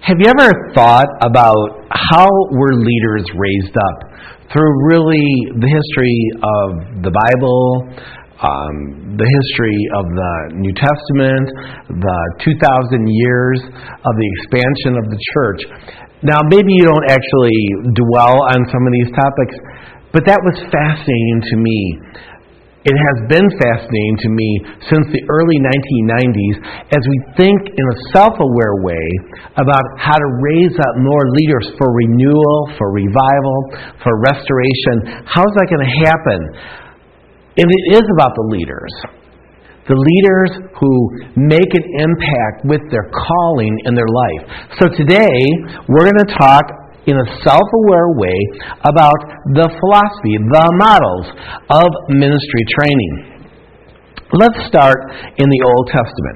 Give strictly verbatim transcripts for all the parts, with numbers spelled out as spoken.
Have you ever thought about how were leaders raised up through really the history of the Bible, um, the history of the New Testament, the two thousand years of the expansion of the church? Now, maybe you don't actually dwell on some of these topics, but that was fascinating to me. It has been fascinating to me since the early nineteen nineties as we think in a self-aware way about how to raise up more leaders for renewal, for revival, for restoration. How is that going to happen? And it is about the leaders. The leaders who make an impact with their calling in their life. So today, we're going to talk in a self-aware way about the philosophy, the models of ministry training. Let's start in the Old Testament.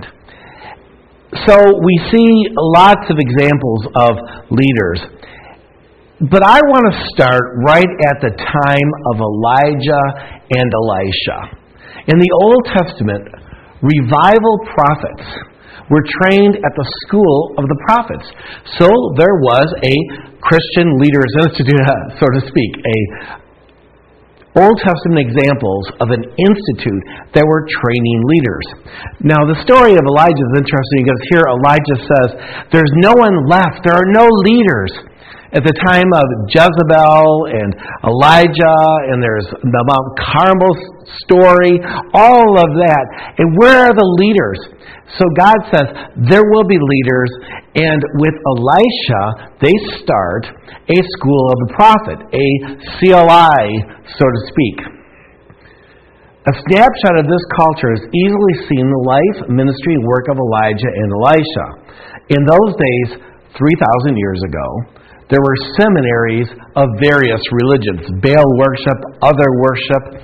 So we see lots of examples of leaders, but I want to start right at the time of Elijah and Elisha. In the Old Testament, revival prophets were trained at the school of the prophets. So there was a Christian Leaders Institute, so to speak, a Old Testament examples of an institute that were training leaders. Now, the story of Elijah is interesting because here Elijah says, there's no one left, there are no leaders. At the time of Jezebel and Elijah, and there's the Mount Carmel story, all of that. And where are the leaders? So God says, there will be leaders, and with Elisha, they start a school of the prophet, a C L I, so to speak. A snapshot of this culture is easily seen in the life, ministry, and work of Elijah and Elisha. In those days, three thousand years ago, there were seminaries of various religions, Baal worship, other worship.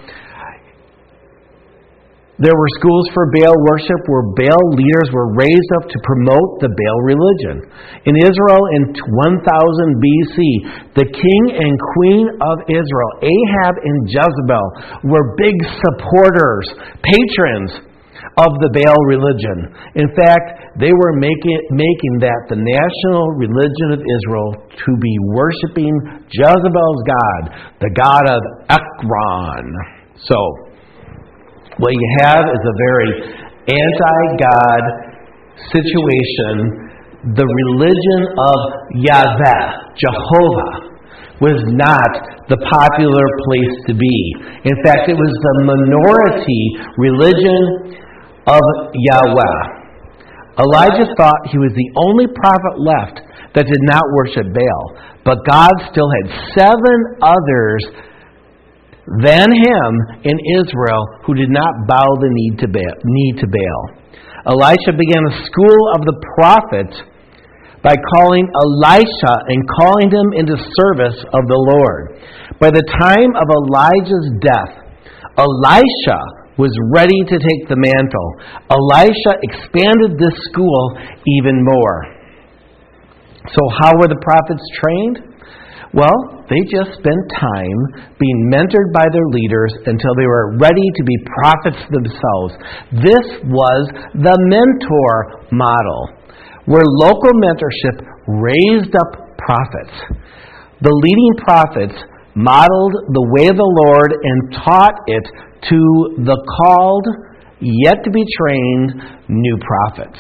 There were schools for Baal worship where Baal leaders were raised up to promote the Baal religion. In Israel in one thousand B C, the king and queen of Israel, Ahab and Jezebel, were big supporters, patrons of the Baal religion. In fact, they were making making that the national religion of Israel to be worshiping Jezebel's god, the god of Ekron. So, what you have is a very anti-God situation. The religion of Yahweh, Jehovah, was not the popular place to be. In fact, it was the minority religion of Yahweh. Elijah thought he was the only prophet left that did not worship Baal, but God still had seven others than him in Israel who did not bow the knee to Baal. Knee to Baal. Elisha began a school of the prophets by calling Elisha and calling him into service of the Lord. By the time of Elijah's death, Elisha was ready to take the mantle. Elisha expanded this school even more. So how were the prophets trained? Well, they just spent time being mentored by their leaders until they were ready to be prophets themselves. This was the mentor model, where local mentorship raised up prophets. The leading prophets modeled the way of the Lord and taught it to the called, yet to be trained, new prophets.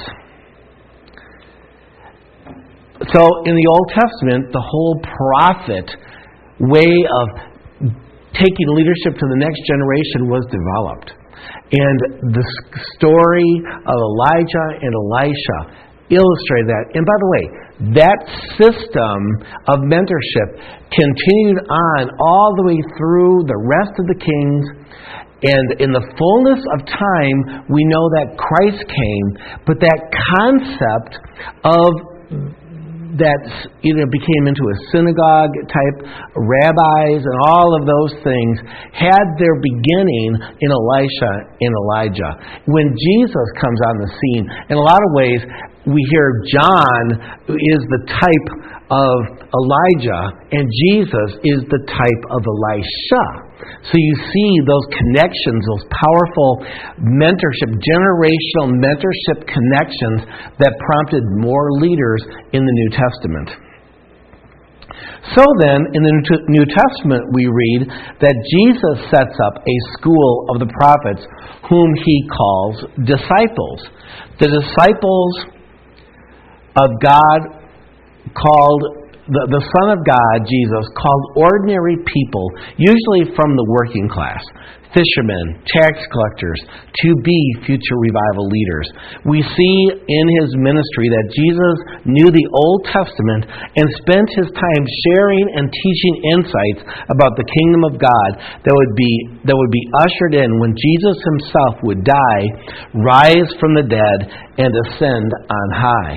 So in the Old Testament, the whole prophet way of taking leadership to the next generation was developed. And the story of Elijah and Elisha illustrated that. And by the way, that system of mentorship continued on all the way through the rest of the kings. And in the fullness of time, we know that Christ came, but that concept of that you know became into a synagogue type rabbis and all of those things had their beginning in Elisha and Elijah. When Jesus comes on the scene, in a lot of ways, we hear John is the type of Elijah and Jesus is the type of Elisha. So you see those connections, those powerful mentorship, generational mentorship connections that prompted more leaders in the New Testament. So then, in the New Testament, we read that Jesus sets up a school of the prophets whom he calls disciples. The disciples of God called, the, the Son of God, Jesus, called ordinary people, usually from the working class, fishermen, tax collectors, to be future revival leaders. We see in his ministry that Jesus knew the Old Testament and spent his time sharing and teaching insights about the kingdom of God that would be that would be ushered in when Jesus himself would die, rise from the dead, and ascend on high.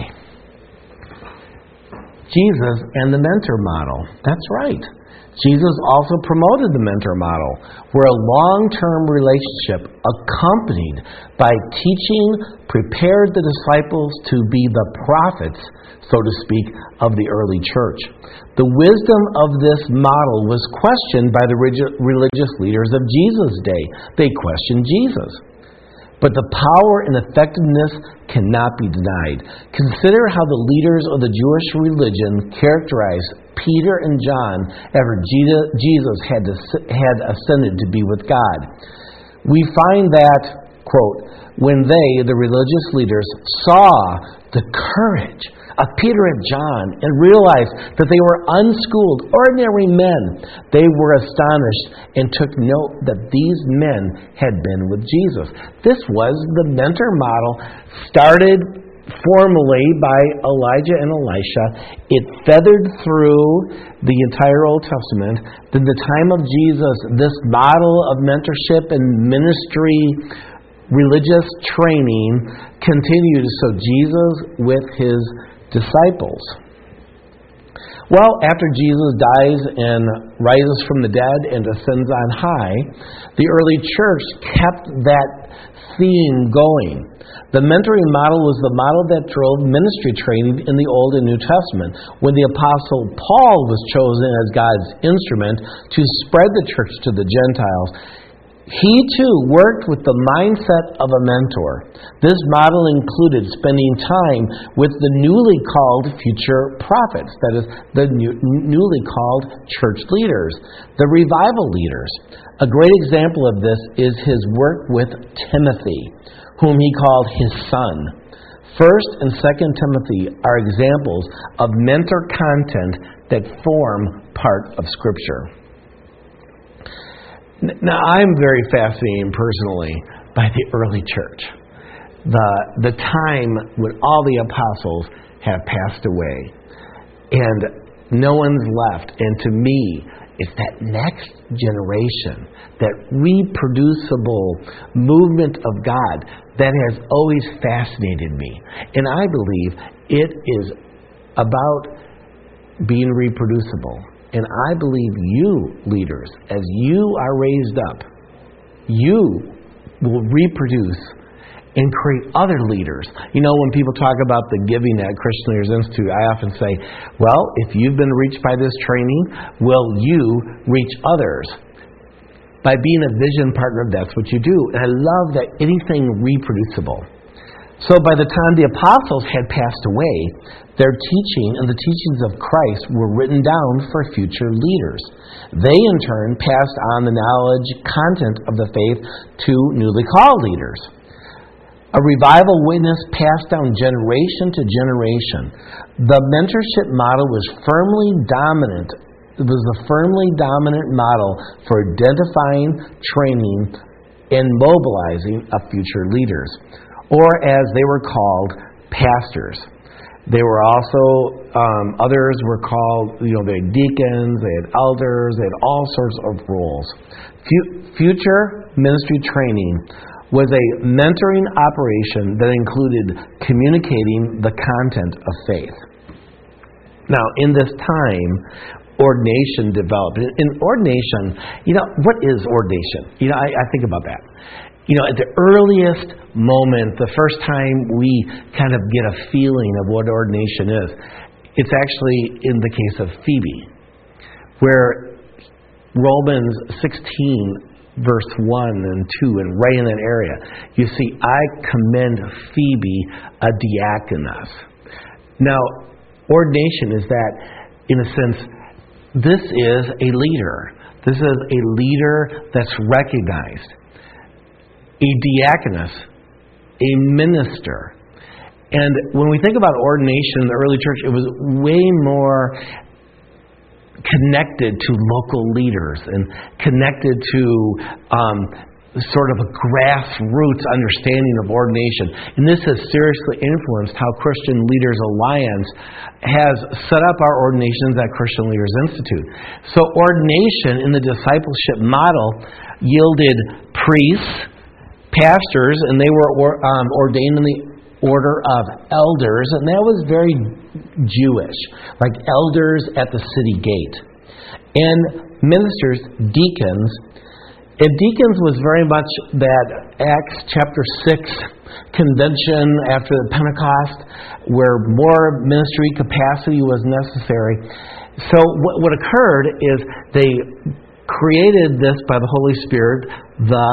Jesus and the mentor model. That's right. Jesus also promoted the mentor model, where a long-term relationship accompanied by teaching prepared the disciples to be the prophets, so to speak, of the early church. The wisdom of this model was questioned by the religious leaders of Jesus' day. They questioned Jesus. But the power and effectiveness cannot be denied. Consider how the leaders of the Jewish religion characterized Peter and John after Jesus had, to, had ascended to be with God. We find that, quote, when they, the religious leaders, saw the courage of Peter and John and realized that they were unschooled, ordinary men, they were astonished and took note that these men had been with Jesus. This was the mentor model started formally by Elijah and Elisha. It feathered through the entire Old Testament. In the time of Jesus, this model of mentorship and ministry, religious training continued. So Jesus with his disciples. Well, after Jesus dies and rises from the dead and ascends on high, the early church kept that theme going. The mentoring model was the model that drove ministry training in the Old and New Testament. When the Apostle Paul was chosen as God's instrument to spread the church to the Gentiles, he too worked with the mindset of a mentor. This model included spending time with the newly called future prophets, that is, the new, newly called church leaders, the revival leaders. A great example of this is his work with Timothy, whom he called his son. First and Second Timothy are examples of mentor content that form part of Scripture. Now, I'm very fascinated personally by the early church. The, the time when all the apostles have passed away and no one's left. And to me, it's that next generation, that reproducible movement of God that has always fascinated me. And I believe it is about being reproducible. And I believe you, leaders, as you are raised up, you will reproduce and create other leaders. You know, when people talk about the giving at Christian Leaders Institute, I often say, well, if you've been reached by this training, will you reach others? By being a vision partner, that's what you do. And I love that anything reproducible. So by the time the apostles had passed away, their teaching and the teachings of Christ were written down for future leaders. They, in turn, passed on the knowledge, content of the faith to newly called leaders. A revival witness passed down generation to generation. The mentorship model was firmly dominant. It was the firmly dominant model for identifying, training, and mobilizing of future leaders, or as they were called, pastors. They were also, um, others were called, you know, they had deacons, they had elders, they had all sorts of roles. Future ministry training was a mentoring operation that included communicating the content of faith. Now, in this time, ordination developed. In ordination, you know, what is ordination? You know, I, I think about that. You know, at the earliest moment, the first time we kind of get a feeling of what ordination is, it's actually in the case of Phoebe, where Romans sixteen, verse one and two, and right in that area, you see, I commend Phoebe, a diaconess. Now, ordination is that, in a sense, this is a leader. This is a leader that's recognized. A diaconess, a minister. And when we think about ordination in the early church, it was way more connected to local leaders and connected to um, sort of a grassroots understanding of ordination. And this has seriously influenced how Christian Leaders Alliance has set up our ordinations at Christian Leaders Institute. So ordination in the discipleship model yielded priests, pastors, and they were um, ordained in the order of elders, and that was very Jewish, like elders at the city gate. And ministers, deacons. And deacons was very much that Acts chapter six convention after the Pentecost, where more ministry capacity was necessary. So what, what occurred is they created this by the Holy Spirit, the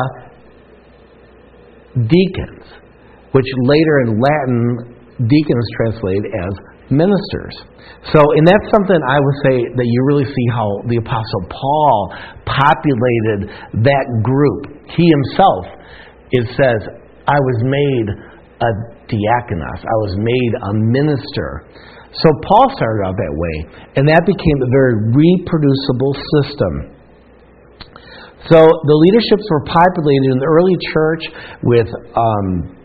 deacons, which later in Latin, deacons translate as ministers. So, and that's something I would say that you really see how the Apostle Paul populated that group. He himself, it says, I was made a diakonos. I was made a minister. So Paul started out that way, and that became a very reproducible system. So the leaderships were populated in the early church with um,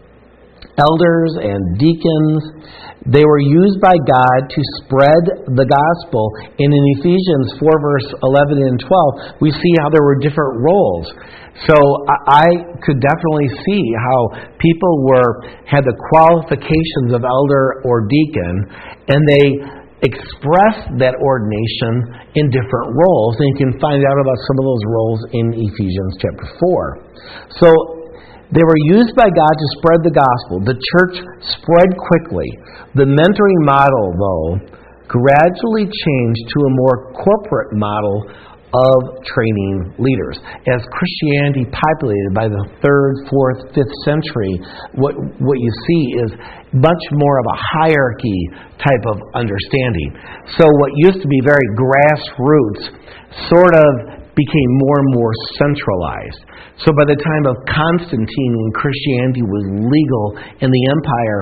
elders and deacons. They were used by God to spread the gospel. And in Ephesians four, verse eleven and twelve, we see how there were different roles. So I could definitely see how people were had the qualifications of elder or deacon, and they expressed that ordination in different roles. And you can find out about some of those roles in Ephesians chapter four. So they were used by God to spread the gospel. The church spread quickly. The mentoring model, though, gradually changed to a more corporate model of training leaders. As Christianity populated by the third, fourth, fifth century, what, what you see is much more of a hierarchy type of understanding. So what used to be very grassroots sort of became more and more centralized. So by the time of Constantine, when Christianity was legal in the empire,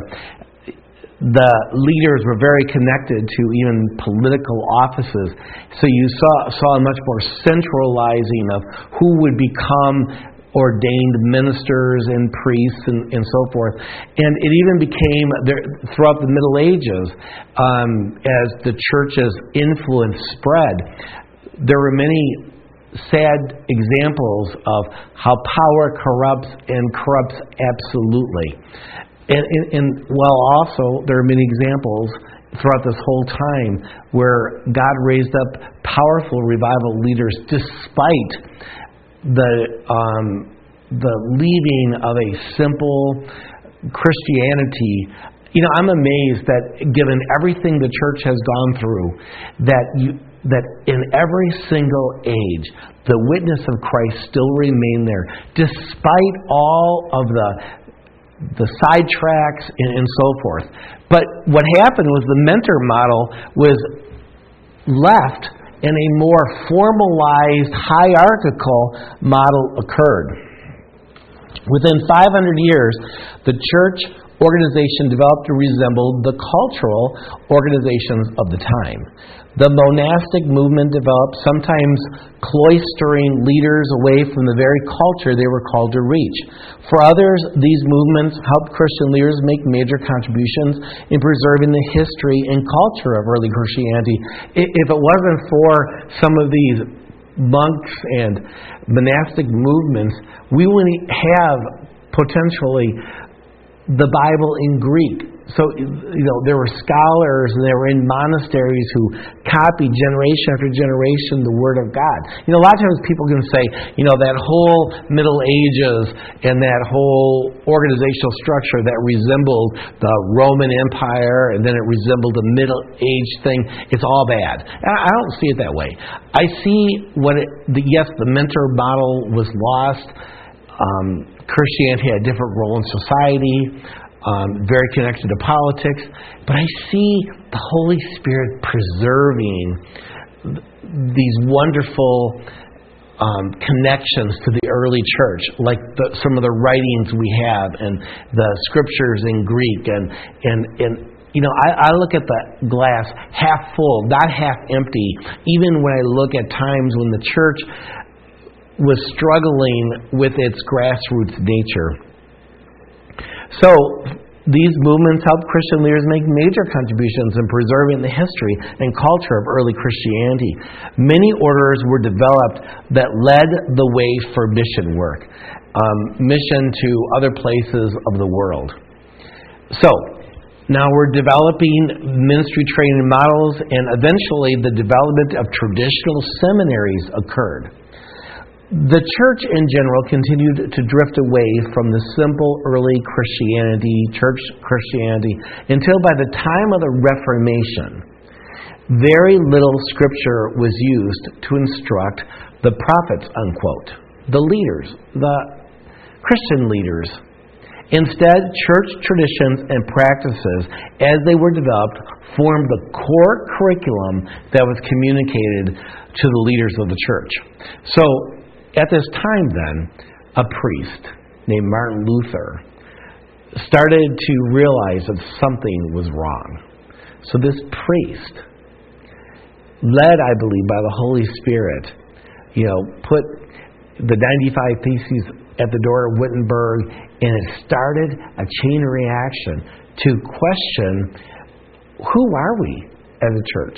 the leaders were very connected to even political offices. So you saw saw a much more centralizing of who would become ordained ministers and priests and, and so forth. And it even became, there, throughout the Middle Ages, um, as the church's influence spread, there were many sad examples of how power corrupts and corrupts absolutely. And, and, and well, also, there are many examples throughout this whole time where God raised up powerful revival leaders despite the um, the leaving of a simple Christianity. You know, I'm amazed that given everything the church has gone through, that you that in every single age, the witness of Christ still remained there, despite all of the the sidetracks and, and so forth. But what happened was the mentor model was left, and a more formalized hierarchical model occurred. Within five hundred years, the church organization developed to resemble the cultural organizations of the time. The monastic movement developed, sometimes cloistering leaders away from the very culture they were called to reach. For others, these movements helped Christian leaders make major contributions in preserving the history and culture of early Christianity. If it wasn't for some of these monks and monastic movements, we wouldn't have potentially the Bible in Greek so, you know, there were scholars and they were in monasteries who copied generation after generation the Word of God. You know, a lot of times people can say, you know, that whole Middle Ages and that whole organizational structure that resembled the Roman Empire and then it resembled the Middle Age thing, it's all bad. I don't see it that way. I see what it, the, yes, the mentor model was lost. Um, Christianity had a different role in society. Um, very connected to politics, but I see the Holy Spirit preserving th- these wonderful um, connections to the early church, like the, some of the writings we have and the scriptures in Greek, and and and you know, I, I look at the glass half full, not half empty. Even when I look at times when the church was struggling with its grassroots nature. So, these movements helped Christian leaders make major contributions in preserving the history and culture of early Christianity. Many orders were developed that led the way for mission work, um, mission to other places of the world. So, now we're developing ministry training models, and eventually the development of traditional seminaries occurred. The church in general continued to drift away from the simple early Christianity, church Christianity, until by the time of the Reformation, very little scripture was used to instruct the prophets, unquote, the leaders, the Christian leaders. Instead, church traditions and practices, as they were developed, formed the core curriculum that was communicated to the leaders of the church. So, at this time, then, a priest named Martin Luther started to realize that something was wrong. So this priest, led, I believe, by the Holy Spirit, you know, put the ninety-five Theses at the door of Wittenberg, and it started a chain reaction to question, who are we as a church?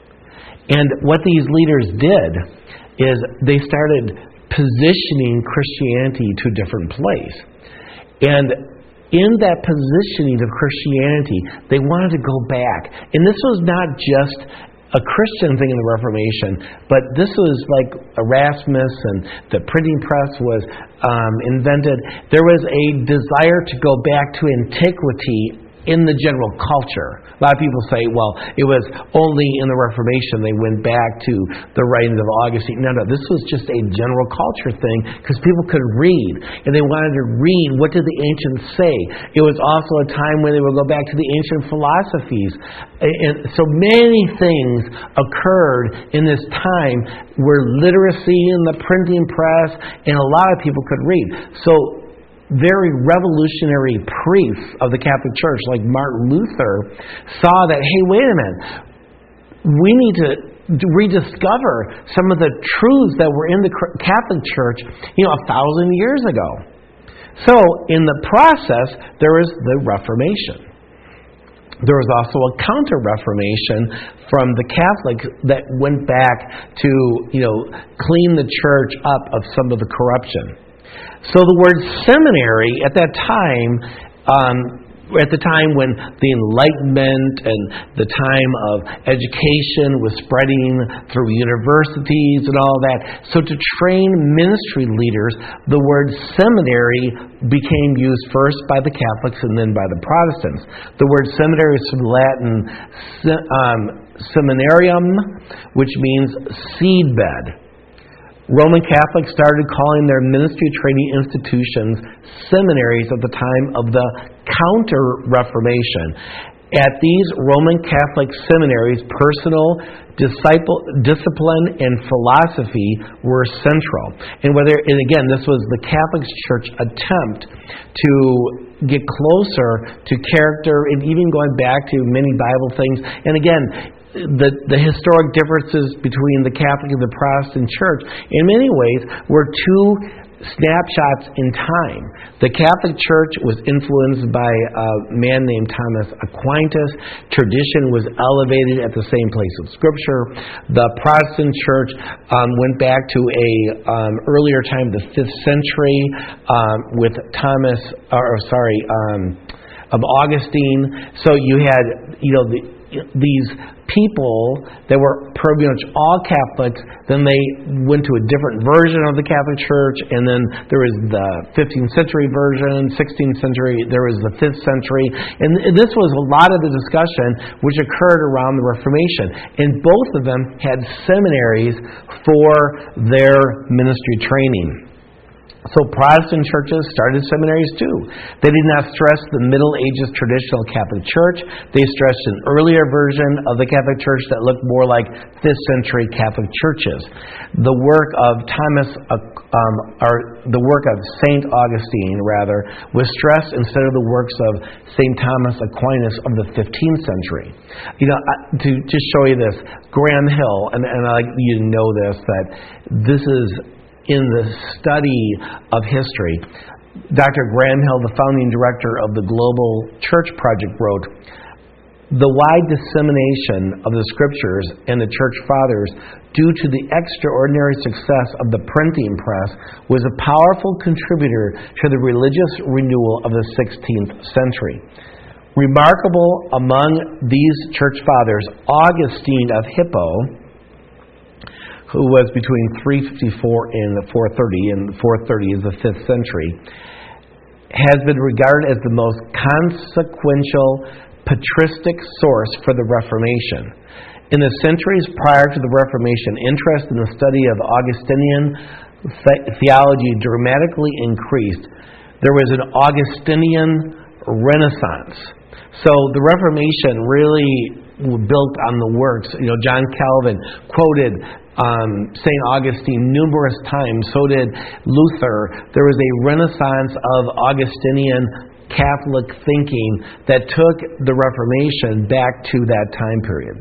And what these leaders did is they started positioning Christianity to a different place. And in that positioning of Christianity, they wanted to go back. And this was not just a Christian thing in the Reformation, but this was like Erasmus and the printing press was um, invented. There was a desire to go back to antiquity in the general culture. A lot of people say, well, it was only in the Reformation they went back to the writings of Augustine. No, no, this was just a general culture thing because people could read, and they wanted to read what did the ancients say. It was also a time when they would go back to the ancient philosophies. And so many things occurred in this time where literacy in the printing press, and a lot of people could read. So very revolutionary priests of the Catholic Church, like Martin Luther, saw that, hey, wait a minute, we need to rediscover some of the truths that were in the Catholic Church, you know, a thousand years ago. So, in the process, there was the Reformation. There was also a counter-reformation from the Catholics that went back to, you know, clean the church up of some of the corruption. So the word seminary at that time, um, at the time when the Enlightenment and the time of education was spreading through universities and all that, so to train ministry leaders, the word seminary became used first by the Catholics and then by the Protestants. The word seminary is from the Latin um, seminarium, which means seedbed. Roman Catholics started calling their ministry training institutions seminaries at the time of the Counter-Reformation. At these Roman Catholic seminaries, personal disciple, discipline and philosophy were central. And whether, and again, this was the Catholic Church attempt to get closer to character and even going back to many Bible things. And again, The, the historic differences between the Catholic and the Protestant Church, in many ways, were two snapshots in time. The Catholic Church was influenced by a man named Thomas Aquinas. Tradition was elevated at the same place of Scripture. The Protestant Church um, went back to a um, earlier time, the fifth century, um, with Thomas, or sorry, um, of Augustine. So you had, you know, the, these people that were pretty much all Catholics. Then they went to a different version of the Catholic Church, and then there was the fifteenth century version, sixteenth century, there was the fifth century, and this was a lot of the discussion which occurred around the Reformation. And both of them had seminaries for their ministry training. So Protestant churches started seminaries too. They did not stress the Middle Ages traditional Catholic Church. They stressed an earlier version of the Catholic Church that looked more like fifth century Catholic churches. The work of Thomas, um, or the work of Saint Augustine, rather, was stressed instead of the works of Saint Thomas Aquinas of the fifteenth century. You know, to just show you this, Graham Hill, and, and I like you to know this, that this is in the study of history. Doctor Graham Hill, the founding director of the Global Church Project, wrote, "The wide dissemination of the Scriptures and the Church Fathers due to the extraordinary success of the printing press was a powerful contributor to the religious renewal of the sixteenth century. Remarkable among these Church Fathers, Augustine of Hippo, who was between three fifty-four and four thirty, and four thirty is the fifth century, has been regarded as the most consequential patristic source for the Reformation. In the centuries prior to the Reformation, interest in the study of Augustinian the- theology dramatically increased. There was an Augustinian Renaissance. So the Reformation really built on the works. You know, John Calvin quoted Um, Saint Augustine numerous times. So did Luther. There was a renaissance of Augustinian Catholic thinking that took the Reformation back to that time period.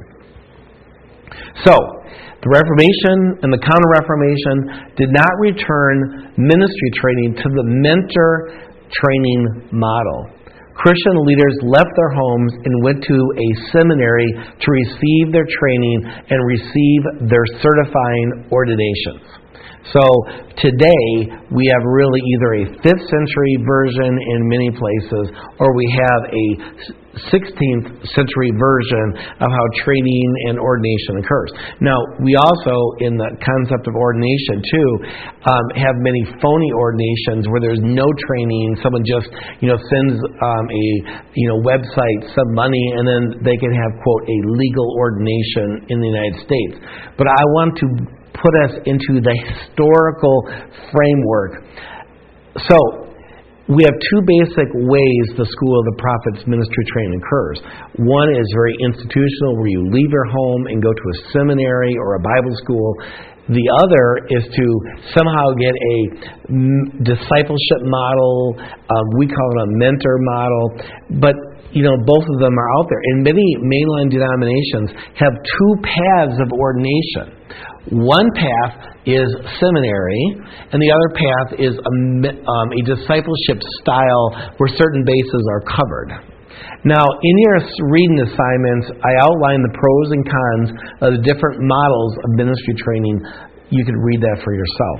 So, the Reformation and the Counter-Reformation did not return ministry training to the mentor training model. Christian leaders left their homes and went to a seminary to receive their training and receive their certifying ordinations. So today we have really either a fifth century version in many places, or we have a sixteenth century version of how training and ordination occurs. Now, we also, in the concept of ordination too, um, have many phony ordinations where there's no training. Someone just, you know, sends um, a you know website some money, and then they can have, quote, a legal ordination in the United States. But I want to put us into the historical framework. So, we have two basic ways the School of the Prophets ministry training occurs. One is very institutional, where you leave your home and go to a seminary or a Bible school. The other is to somehow get a discipleship model. Um, we call it a mentor model. But, you know, both of them are out there. And many mainline denominations have two paths of ordination. One path is seminary, and the other path is a, um, a discipleship style where certain bases are covered. Now, in your reading assignments, I outline the pros and cons of the different models of ministry training. You can read that for yourself.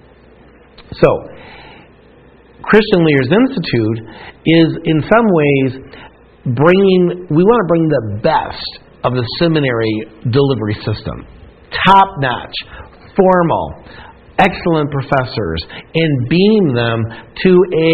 So, Christian Leaders Institute is in some ways bringing, we want to bring the best of the seminary delivery system. Top-notch, formal, excellent professors, and beam them to a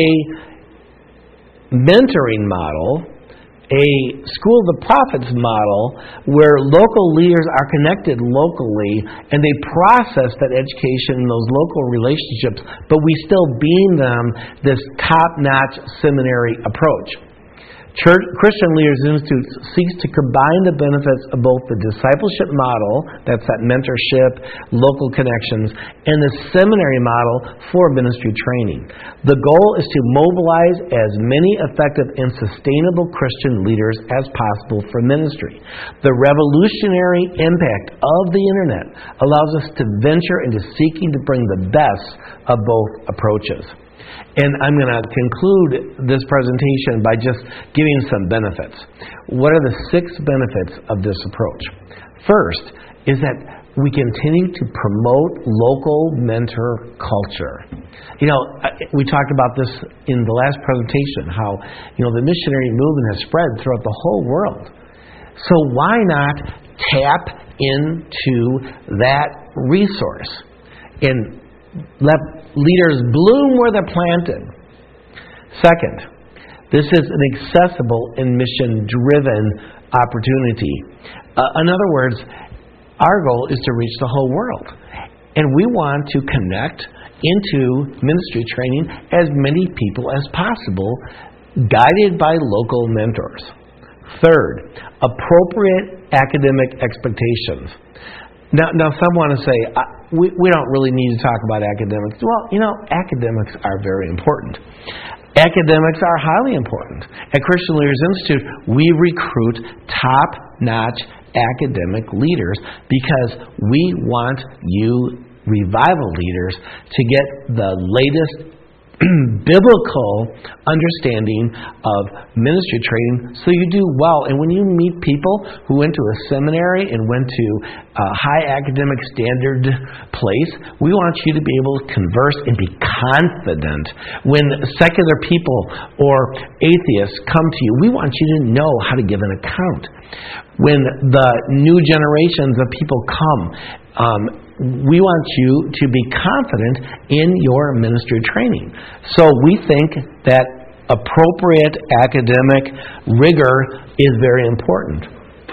mentoring model, a School of the Prophets model, where local leaders are connected locally, and they process that education in those local relationships, but we still beam them this top-notch seminary approach. Church, Christian Leaders Institute seeks to combine the benefits of both the discipleship model, that's that mentorship, local connections, and the seminary model for ministry training. The goal is to mobilize as many effective and sustainable Christian leaders as possible for ministry. The revolutionary impact of the Internet allows us to venture into seeking to bring the best of both approaches. And I'm going to conclude this presentation by just giving some benefits. What are the six benefits of this approach? First is that we continue to promote local mentor culture. You know, we talked about this in the last presentation, how, you know, the missionary movement has spread throughout the whole world. So why not tap into that resource and let leaders bloom where they're planted? Second, this is an accessible and mission-driven opportunity. Uh, in other words, our goal is to reach the whole world. And we want to connect into ministry training as many people as possible, guided by local mentors. Third, appropriate academic expectations. Now, now some want to say, uh, we, we don't really need to talk about academics. Well, you know, academics are very important. Academics are highly important. At Christian Leaders Institute, we recruit top-notch academic leaders because we want you, revival leaders, to get the latest biblical understanding of ministry training so you do well. And when you meet people who went to a seminary and went to a high academic standard place, we want you to be able to converse and be confident. When secular people or atheists come to you, we want you to know how to give an account. When the new generations of people come, um, we want you to be confident in your ministry training. So we think that appropriate academic rigor is very important.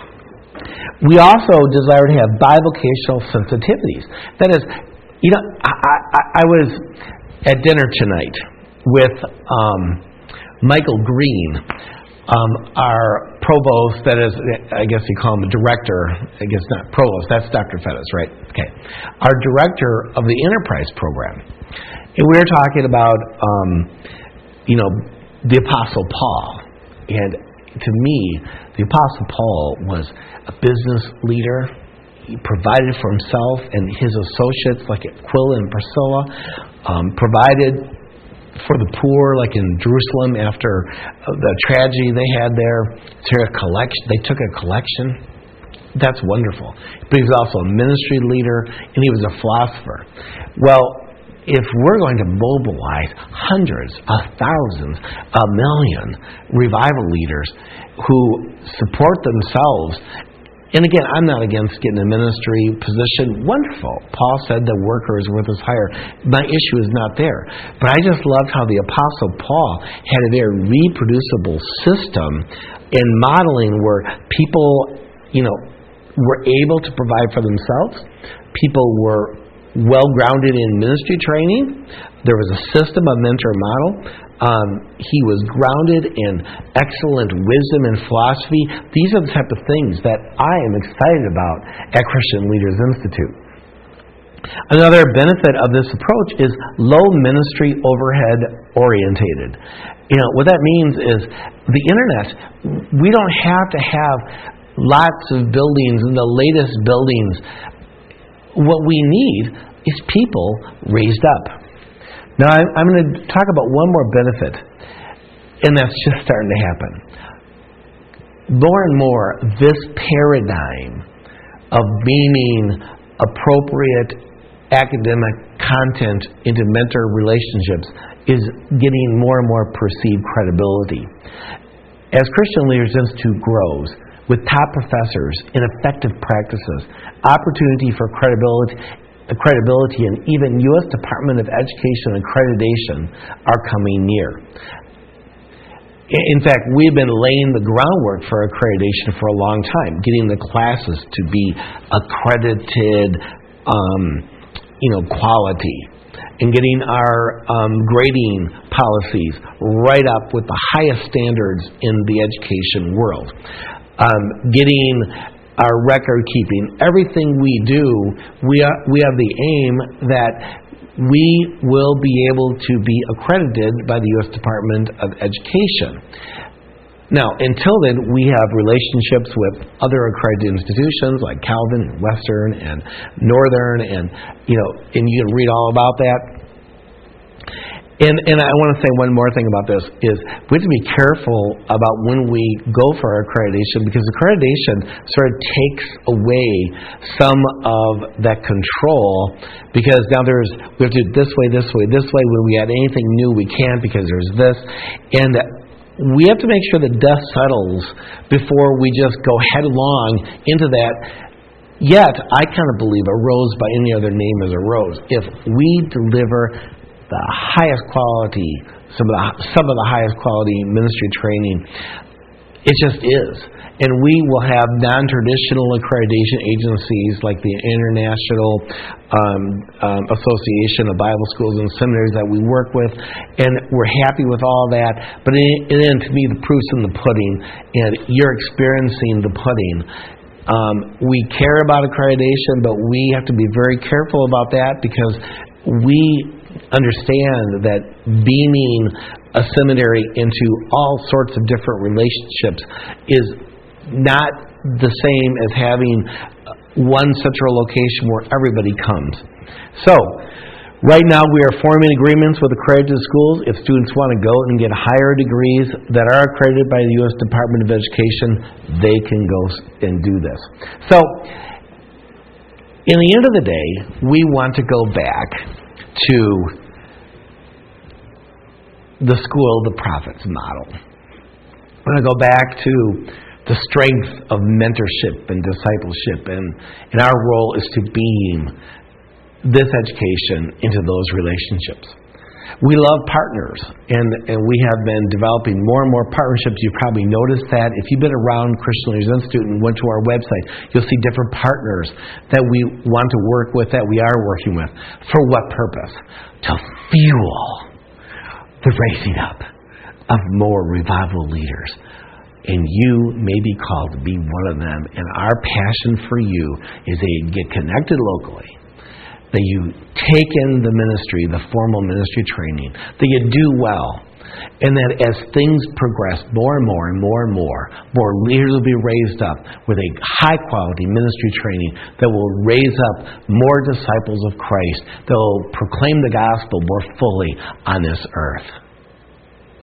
We also desire to have bivocational sensitivities. That is, you know, I, I, I was at dinner tonight with um, Michael Green, um, our provost, that is, I guess you call him a director, I guess not provost, that's Doctor Fettis, right? Okay. Our director of the Enterprise program. And we were talking about, um, you know, the Apostle Paul. And to me, the Apostle Paul was a business leader. He provided for himself and his associates, like Aquila and Priscilla, um, provided for the poor, like in Jerusalem after the tragedy they had there. So a collection, they took a collection. That's wonderful. But he was also a ministry leader, and he was a philosopher. Well, if we're going to mobilize hundreds of thousands, a million revival leaders who support themselves, and again, I'm not against getting a ministry position. Wonderful. Paul said the worker is worth his hire. My issue is not there. But I just loved how the Apostle Paul had a very reproducible system in modeling where people, you know, were able to provide for themselves. People were well-grounded in ministry training. There was a system, a mentor model. Um, he was grounded in excellent wisdom and philosophy. These are the type of things that I am excited about at Christian Leaders Institute. Another benefit of this approach is low ministry overhead orientated. You know, what that means is the internet, we don't have to have lots of buildings and the latest buildings. What we need is people raised up. Now, I'm going to talk about one more benefit, and that's just starting to happen. More and more, this paradigm of beaming appropriate academic content into mentor relationships is getting more and more perceived credibility. As Christian Leaders Institute grows, with top professors in effective practices, opportunity for credibility, credibility and even U S Department of Education accreditation are coming near. In fact, we've been laying the groundwork for accreditation for a long time, getting the classes to be accredited, um, you know, quality, and getting our um, grading policies right up with the highest standards in the education world. Um, getting our record keeping, everything we do, we are, we have the aim that we will be able to be accredited by the U S Department of Education. Now, until then, we have relationships with other accredited institutions like Calvin and Western and Northern, and you know, and you can read all about that. And and I want to say one more thing about this is we have to be careful about when we go for our accreditation, because accreditation sort of takes away some of that control, because now there's we have to do it this way, this way, this way. When we add anything new, we can't because there's this. And we have to make sure that dust settles before we just go headlong into that. Yet, I kind of believe a rose by any other name is a rose. If we deliver the highest quality, some of the, some of the highest quality ministry training, it just is. And we will have non-traditional accreditation agencies like the International um, um, Association of Bible Schools and Seminaries that we work with, and we're happy with all that. But then, to me, the proof's in the pudding, and you're experiencing the pudding. Um, we care about accreditation, but we have to be very careful about that, because we understand that beaming a seminary into all sorts of different relationships is not the same as having one central location where everybody comes. So, right now we are forming agreements with accredited schools. If students want to go and get higher degrees that are accredited by the U S Department of Education, they can go and do this. So, in the end of the day, we want to go back to the School of the Prophets model. We're going to go back to the strength of mentorship and discipleship, and, and our role is to beam this education into those relationships. We love partners, and, and we have been developing more and more partnerships. You've probably noticed that. If you've been around Christian Leaders Institute and went to our website, you'll see different partners that we want to work with, that we are working with. For what purpose? To fuel the raising up of more revival leaders. And you may be called to be one of them. And our passion for you is that you get connected locally, that you take in the ministry, the formal ministry training, that you do well, and that as things progress more and more and more and more, more leaders will be raised up with a high-quality ministry training that will raise up more disciples of Christ, that will proclaim the gospel more fully on this earth.